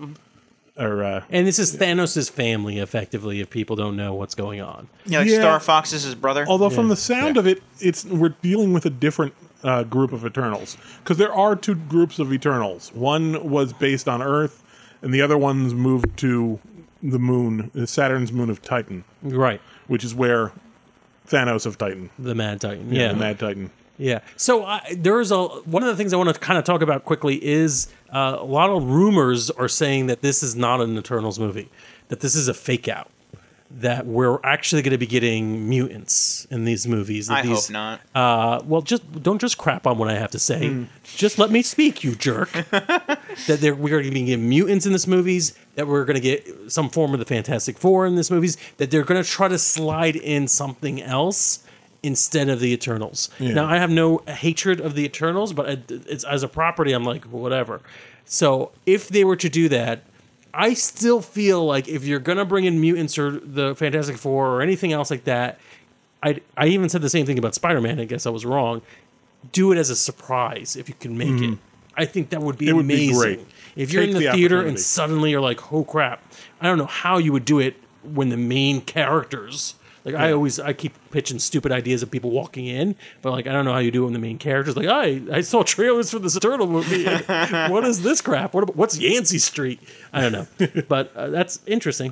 or And this is Thanos' family, effectively, if people don't know what's going on. Yeah, like Yeah. Star Fox is his brother. although from Yeah. the sound of it, we're dealing with a different group of Eternals, because there are two groups of Eternals. One was based on Earth, and the other one's moved to the moon, Saturn's moon of Titan. Right. which is where Thanos of Titan. The Mad Titan. The Mad Titan. Yeah. So there's one of the things I want to kind of talk about quickly is a lot of rumors are saying that this is not an Eternals movie, that this is a fake out, that we're actually going to be getting mutants in these movies. I hope not. Well, don't just crap on what I have to say. Just let me speak, you jerk. That we're going to be getting mutants in this movies, that we're going to get some form of the Fantastic Four in this movies, that they're going to try to slide in something else instead of the Eternals. Yeah. Now, I have no hatred of the Eternals, but it's as a property, I'm like, whatever. So if they were to do that, I still feel like if you're going to bring in mutants or the Fantastic Four or anything else like that, I even said the same thing about Spider-Man. I guess I was wrong. Do it as a surprise if you can make it. I think that would be It would be amazing. great. If you're Take in the the theater and opportunity. suddenly you're like, oh crap. I don't know how you would do it when the main characters... Like I keep pitching stupid ideas of people walking in, but like I don't know how you do it when the main characters like I saw trailers for this Eternal movie. And what is this crap? What's Yancey Street? I don't know, but that's interesting.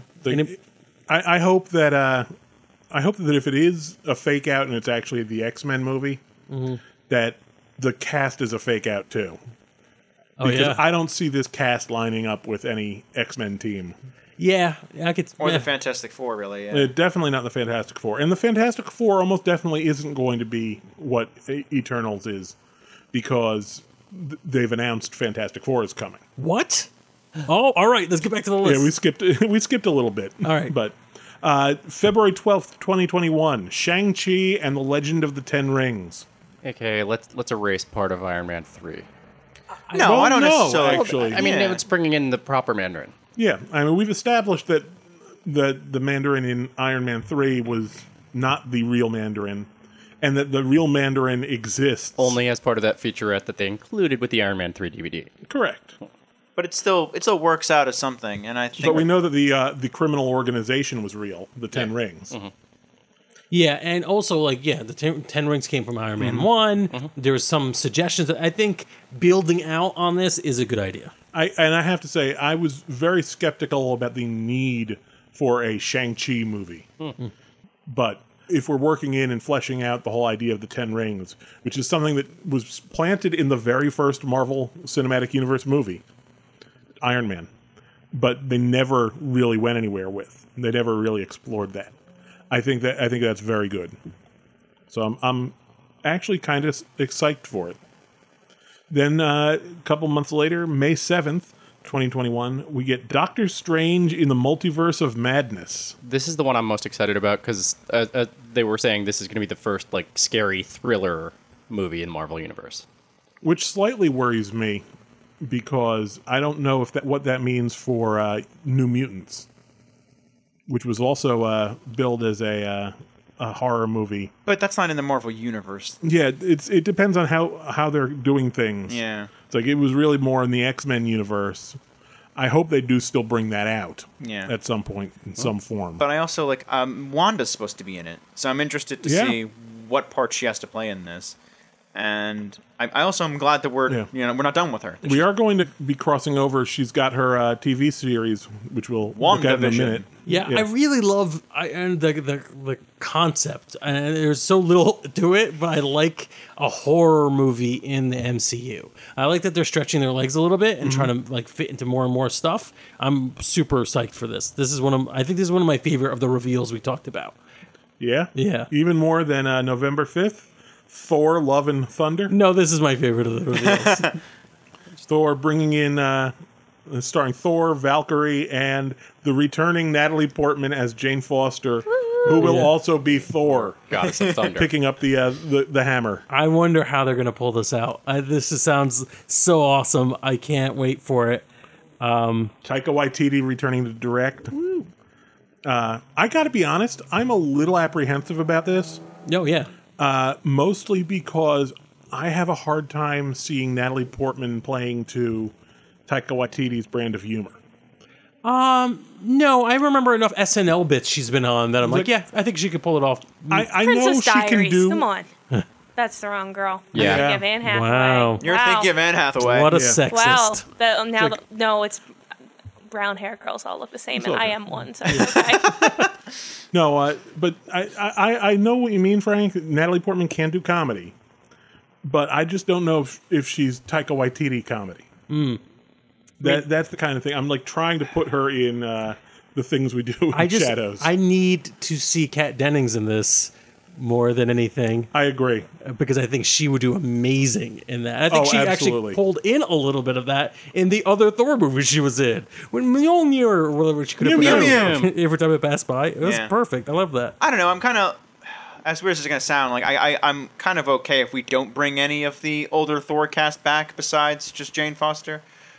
I hope that if it is a fake out and it's actually the X-Men movie, that the cast is a fake out too. Because I don't see this cast lining up with any X-Men team. Yeah, I could. Or the Fantastic Four, really. Yeah. Definitely not the Fantastic Four. And the Fantastic Four almost definitely isn't going to be what Eternals is, because they've announced Fantastic Four is coming. What? Oh, all right. Let's get back to the list. Yeah, we skipped a little bit. All right. But February 12th, 2021, Shang-Chi and the Legend of the Ten Rings. Okay, let's erase part of Iron Man 3. No, I don't necessarily. Actually. I mean, Yeah. it's bringing in the proper Mandarin. Yeah, I mean, we've established that the Mandarin in Iron Man 3 was not the real Mandarin, and that the real Mandarin exists. Only as part of that featurette that they included with the Iron Man 3 DVD. Correct. But it still works out as something, and I think. But we know that the criminal organization was real, the Ten Rings. Yeah, and also, like, the Ten Rings came from Iron Man 1. There was some suggestions that I think building out on this is a good idea. I have to say, I was very skeptical about the need for a Shang-Chi movie. But if we're working in and fleshing out the whole idea of the Ten Rings, which is something that was planted in the very first Marvel Cinematic Universe movie, Iron Man, but they never really went anywhere with. They never really explored that. I think that's very good. So I'm actually kind of excited for it. Then a couple months later, May 7th, 2021, we get Doctor Strange in the Multiverse of Madness. This is the one I'm most excited about because they were saying this is going to be the first like scary thriller movie in Marvel Universe. Which slightly worries me because I don't know if what that means for New Mutants, which was also billed as a horror movie. But that's not in the Marvel Universe. Yeah, it depends on how they're doing things. Yeah. It's like it was really more in the X-Men universe. I hope they do still bring that out at some point in some form. But I also like Wanda's supposed to be in it, so I'm interested to see what part she has to play in this. And I also am glad that we're not done with her. We are going to be crossing over. She's got her TV series, which we'll look at in a minute. Yeah, I really love and the concept. And there's so little to it, but I like a horror movie in the MCU. I like that they're stretching their legs a little bit and trying to like fit into more and more stuff. I'm super psyched for this. I think this is one of my favorite of the reveals we talked about. Yeah? Yeah. Even more than November 5th, Thor, Love and Thunder. No, this is my favorite of the reveals. Thor bringing in, starring Thor, Valkyrie, and the returning Natalie Portman as Jane Foster, who will also be Thor, Goddess of Thunder. picking up the hammer. I wonder how they're going to pull this out. This just sounds so awesome. I can't wait for it. Taika Waititi returning to direct. I got to be honest, I'm a little apprehensive about this. Oh, yeah. Mostly because I have a hard time seeing Natalie Portman playing to Taika Waititi's brand of humor. No, I remember enough SNL bits she's been on that I'm like, yeah, I think she could pull it off. I know Princess she can Diaries. do. Come on. That's the wrong girl. Yeah. I'm thinking of Anne Hathaway. Wow. You're thinking of Anne Hathaway. What a Yeah. sexist. Wow. No, it's brown hair girls all look the same, It's and I okay. am one, so it's okay. No, but I know what you mean, Frank. Natalie Portman can do comedy, but I just don't know if she's Taika Waititi comedy. That's the kind of thing I'm like trying to put her in the things we do in Shadows. I need to see Kat Dennings in this more than anything I agree. because I think she would do amazing in that. I think she absolutely. actually pulled in a little bit of that in the other Thor movies she was in. When Mjolnir or whatever she could have put Meow, out every time it passed by. It was Yeah. perfect. I love that. I don't know. I'm kind of, as weird as it's gonna sound, like I'm kind of okay if we don't bring any of the older Thor cast back besides just Jane Foster.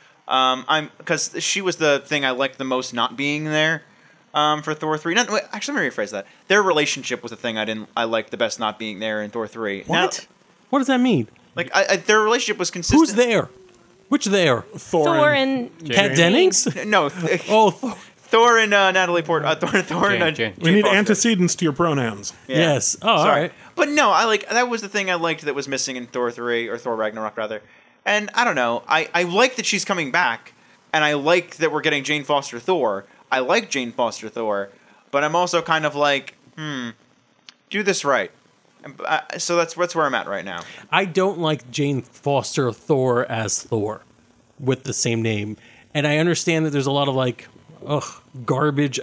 I'm because she was the thing I liked the most not being there. For Thor 3. Wait, actually, let me rephrase that. Their relationship was the thing I liked the best not being there in Thor 3. What? What does that mean? Like, their relationship was consistent. Who's there? Which there? Thor and Kat Dennings? No, Oh, Thor. Thor and Natalie Portman. Thor and Jane. We need Foster. antecedents to your pronouns. Yeah. Yes. Oh, all Sorry. right. But no, that was the thing I liked that was missing in Thor 3, or Thor Ragnarok, rather. And I don't know. I like that she's coming back, and I like that we're getting Jane Foster Thor. I like Jane Foster Thor, but I'm also kind of like, do this right. So that's where I'm at right now. I don't like Jane Foster Thor as Thor with the same name. And I understand that there's a lot of like, garbage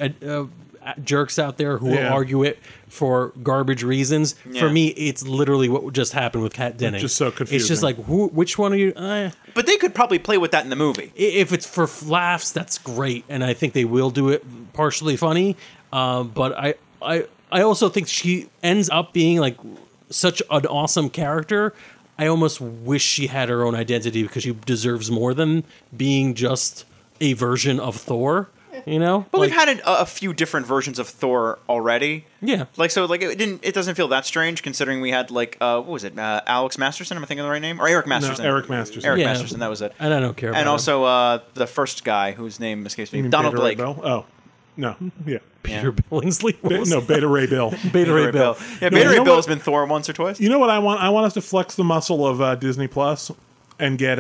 jerks out there who will Yeah. argue it for garbage reasons. Yeah. For me, it's literally what just happened with Kat Dennings. just so It's just confusing. like, which one are you? But they could probably play with that in the movie. If it's for laughs, that's great, and I think they will do it partially funny. But I also think she ends up being like such an awesome character. I almost wish she had her own identity because she deserves more than being just a version of Thor. You know, But like, we've had a few different versions of Thor already. yeah. It doesn't feel that strange considering we had like what was it, Alex Masterson? Am I thinking of the right name? Or Eric No, Masterson? Eric Masterson. Eric Yeah. Masterson, that was it. And I don't care. And about also the first guy whose name escapes me, You mean Donald Beta Ray Blake. Bill? Oh, no, yeah. Peter Billingsley. No, Beta Ray Bill. Beta Ray Bill. Yeah, No, Beta you Ray know Bill what? has been Thor once or twice. You know what I want? I want us to flex the muscle of Disney Plus and get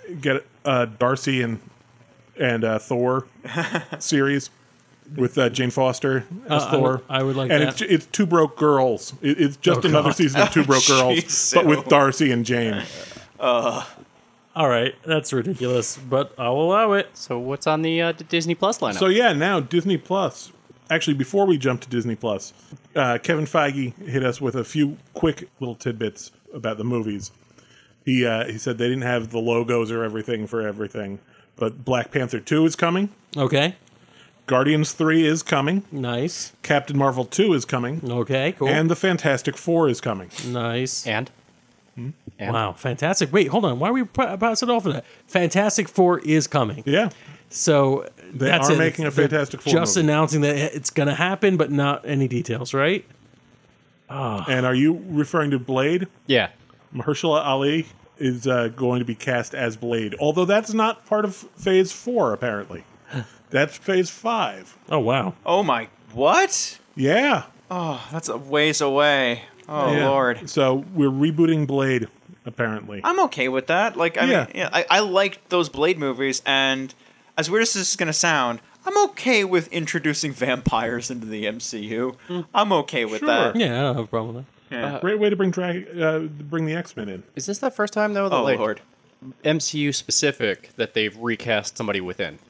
Darcy and Thor series with Jane Foster as Thor. I would like and that. it's Two Broke Girls. It's just another God. season of Two Broke Girls, Jeez, but with so- Darcy and Jane. All right, that's ridiculous, but I'll allow it. So what's on the Disney Plus lineup? So yeah, now Disney Plus. Actually, before we jump to Disney Plus, Kevin Feige hit us with a few quick little tidbits about the movies. He said they didn't have the logos or everything for everything, but Black Panther 2 is coming. Okay, Guardians 3 is coming. nice. Captain Marvel 2 is coming. Okay, cool. And the Fantastic Four is coming. nice. and Wow, fantastic. Wait, hold on. Why are we passing off of that? Fantastic Four is coming. Yeah. So They that's are it. making a They're Fantastic Four just movie. announcing that it's going to happen, but not any details, right? And are you referring to Blade? yeah, Mahershala Ali is going to be cast as Blade, although that's not part of Phase 4, apparently. That's Phase 5. Oh, wow. Oh my, what? Yeah. Oh, that's a ways away. Oh Yeah. Lord. So we're rebooting Blade, apparently. I'm okay with that. Like, I Yeah. mean, yeah, I liked those Blade movies, and as weird as this is gonna sound, I'm okay with introducing vampires into the MCU. I'm okay with Sure. that. Yeah, I don't have a problem with that. Yeah. Great way to bring the X-Men in. is this the first time though that Oh like Lord. MCU specific that they've recast somebody within?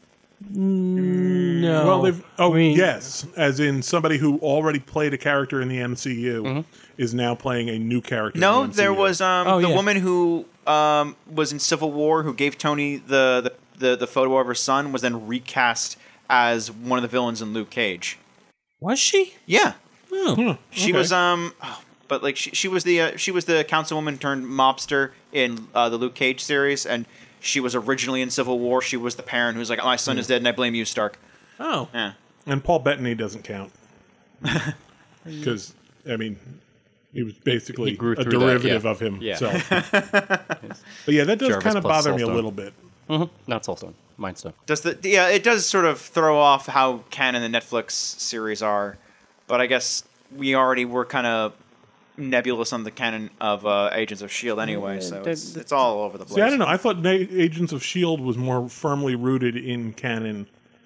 No. Well, they've. Oh, I mean, yes. As in somebody who already played a character in the MCU is now playing a new character. No, in the there MCU. was Oh, the yeah. woman who was in Civil War who gave Tony the photo of her son was then recast as one of the villains in Luke Cage. Was she? Yeah. Oh. She was but like she was the councilwoman turned mobster in the Luke Cage series, and she was originally in Civil War. She was the parent who's like, "Oh, my son is dead, and I blame you, Stark." Oh. Yeah. And Paul Bettany doesn't count because I mean he was basically He grew a through that, derivative yeah. of him. Yeah. So. But yeah, that does Jarvis kind of plus bother me a Soulstone. little bit. Not Soulstone, Mindstone. It does sort of throw off how canon the Netflix series are, but I guess we already were kind of nebulous on the canon of Agents of S.H.I.E.L.D. anyway, so it's all over the place. See, I don't know. I thought Agents of S.H.I.E.L.D. was more firmly rooted in canon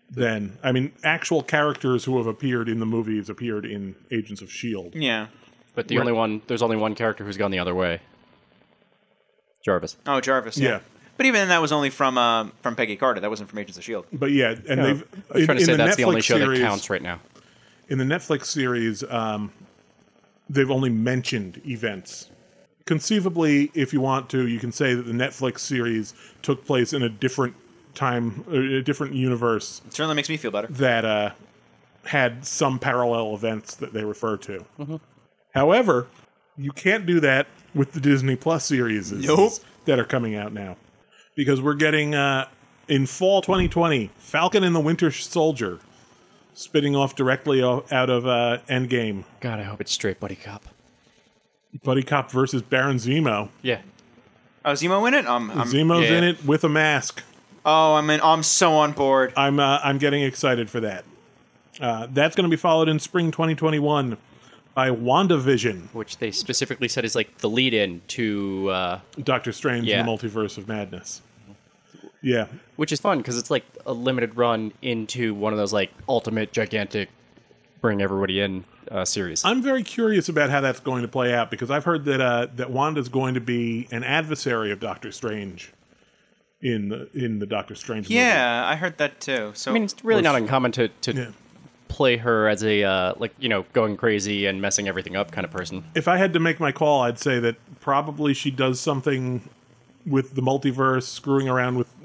then, I mean, actual characters who have appeared in the movies appeared in Agents of S.H.I.E.L.D. Yeah. But there's only one character who's gone the other way. Jarvis. Oh, Jarvis. Yeah. But even then, that was only from Peggy Carter. That wasn't from Agents of S.H.I.E.L.D. But yeah, and I they've... was trying to say the that's the only Netflix show series, that counts right now. In the Netflix series, they've only mentioned events. Conceivably, if you want to, you can say that the Netflix series took place in a different time, a different universe It certainly makes me feel better. that had some parallel events that they refer to. However, you can't do that with the Disney Plus series Nope. that are coming out now. Because we're getting, in fall 2020, Falcon and the Winter Soldier, spitting off directly out of Endgame. God, I hope it's straight buddy cop. Buddy Cop versus Baron Zemo. Yeah. Oh, Zemo in it? Zemo's yeah. in it with a mask. Oh, I'm so on board. I'm getting excited for that. That's going to be followed in spring 2021 by WandaVision, Which they specifically said is like the lead-in to... Doctor Strange Yeah. and the Multiverse of Madness. Yeah. which is fun, because it's like a limited run into one of those like ultimate, gigantic, bring everybody in series. I'm very curious about how that's going to play out, because I've heard that Wanda's going to be an adversary of Doctor Strange in the Doctor Strange movie. Yeah, I heard that too. So I mean, it's really not uncommon to Yeah. play her as a, going crazy and messing everything up kind of person. If I had to make my call, I'd say that probably she does something with the multiverse, screwing around with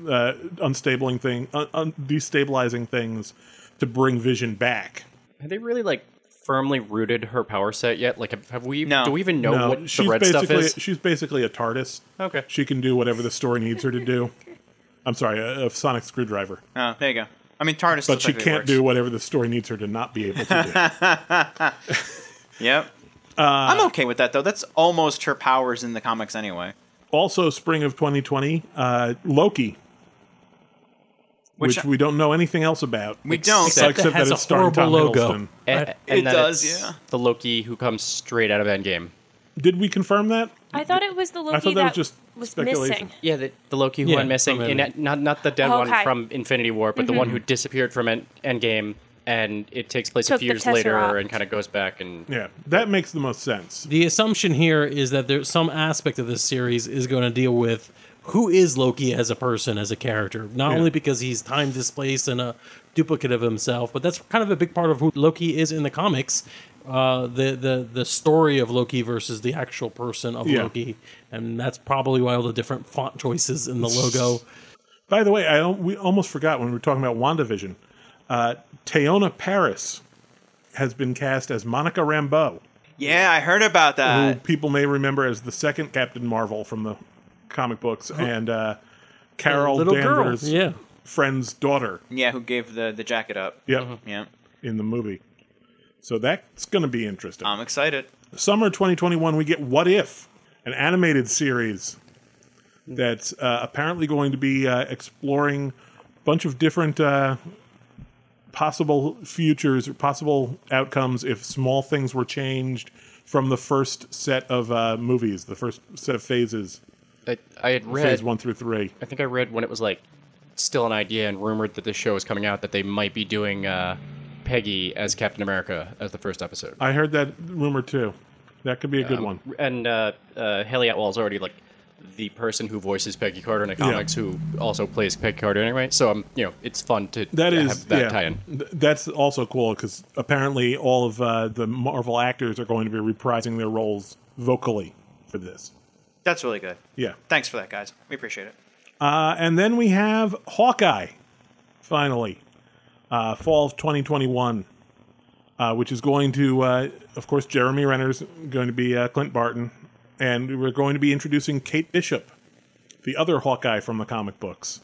destabilizing things to bring Vision back. Have they really, firmly rooted her power set yet? Have we... No. Do we even know No, what the she's red stuff basically is? she's basically a TARDIS. Okay. She can do whatever the story needs her to do. I'm sorry, a sonic screwdriver. oh, there you go. I mean, TARDIS. But she technically can't works. do whatever the story needs her to not be able to do. Yep. I'm okay with that though. That's almost her powers in the comics anyway. Also, spring of 2020, Loki, which we don't know anything else about. We don't. except Except it has that a it's starring Tom horrible logo. Hiddleston. And It that does, it's yeah. the Loki who comes straight out of Endgame. Did we confirm that? I thought it was the Loki I thought that was just was speculation. missing. Yeah, the Loki who Yeah, went missing, from not the dead one Okay. from Infinity War, but the one who disappeared from Endgame, and it takes place a Took few the years later Tesseract. and kind of goes back and... Yeah, that makes the most sense. The assumption here is that there's some aspect of this series is going to deal with who is Loki as a person, as a character. Not Yeah. only because he's time displaced and a duplicate of himself, but that's kind of a big part of who Loki is in the comics. The story of Loki versus the actual person of Yeah. Loki, and that's probably why all the different font choices in the logo. By the way, we almost forgot when we were talking about WandaVision. Teyona Paris has been cast as Monica Rambeau, Yeah, I heard about who that. people may remember as the second Captain Marvel from the comic books, and Carol Little girl, Danvers' yeah. friend's daughter. Yeah, who gave the jacket up? Yep, Yeah, in the movie. So that's going to be interesting. I'm excited. Summer 2021, we get What If, an animated series that's apparently going to be exploring a bunch of different possible futures or possible outcomes if small things were changed from the first set of movies, the first set of phases, I had read... phase 1 through 3. I think I read when it was still an idea and rumored that this show was coming out that they might be doing Peggy as Captain America as the first episode. I heard that rumor too. That could be a good one. And Haley Atwell is already the person who voices Peggy Carter in the comics, who also plays Peggy Carter anyway. So it's fun to have that tie-in. That's also cool because apparently all of the Marvel actors are going to be reprising their roles vocally for this. That's really good. Yeah. Thanks for that, guys. We appreciate it. And then we have Hawkeye, finally, fall of 2021, which is going to, of course, Jeremy Renner's going to be Clint Barton, and we're going to be introducing Kate Bishop, the other Hawkeye from the comic books.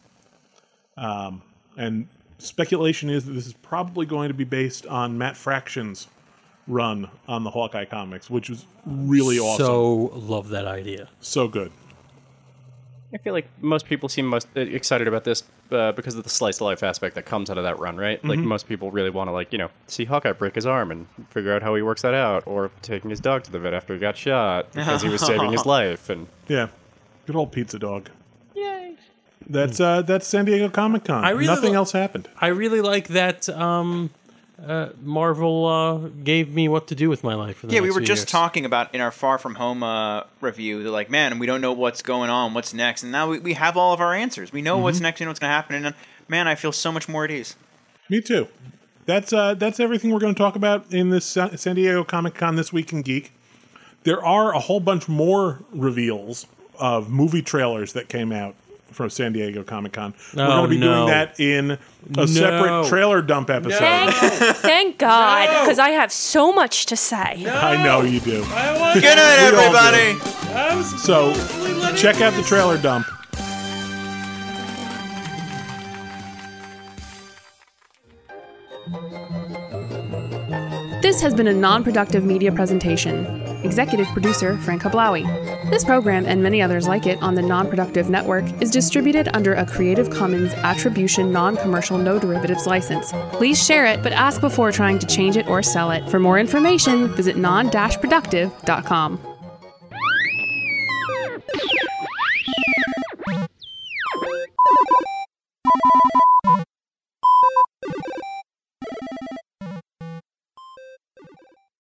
And speculation is that this is probably going to be based on Matt Fraction's run on the Hawkeye comics, which was really awesome. So love that idea. So good. I feel like most people seem most excited about this because of the slice of life aspect that comes out of that run, right? Like most people really want to see Hawkeye break his arm and figure out how he works that out, or taking his dog to the vet after he got shot because he was saving his life. And Yeah. Good old pizza dog. yay! That's San Diego Comic-Con. Nothing else happened. I really like that Marvel gave me what to do with my life for the Yeah, next we were few just years. talking about in our Far From Home review. They're like, man, we don't know what's going on, what's next, and now we have all of our answers. We know what's next and what's going to happen, and man, I feel so much more at ease. Me too. That's everything we're going to talk about in this San Diego Comic-Con This Week in Geek. There are a whole bunch more reveals of movie trailers that came out from San Diego Comic-Con. We're going to be doing that in a separate trailer dump episode. Thank God, because I have so much to say. I know you do. Good night, We all do. everybody. So check out the trailer dump. This has been a non-productive media presentation. Executive producer Frank Hablawi. This program and many others like it on the Non-Productive Network is distributed under a Creative Commons Attribution Non-Commercial No Derivatives license. Please share it, but ask before trying to change it or sell it. For more information, visit non-productive.com.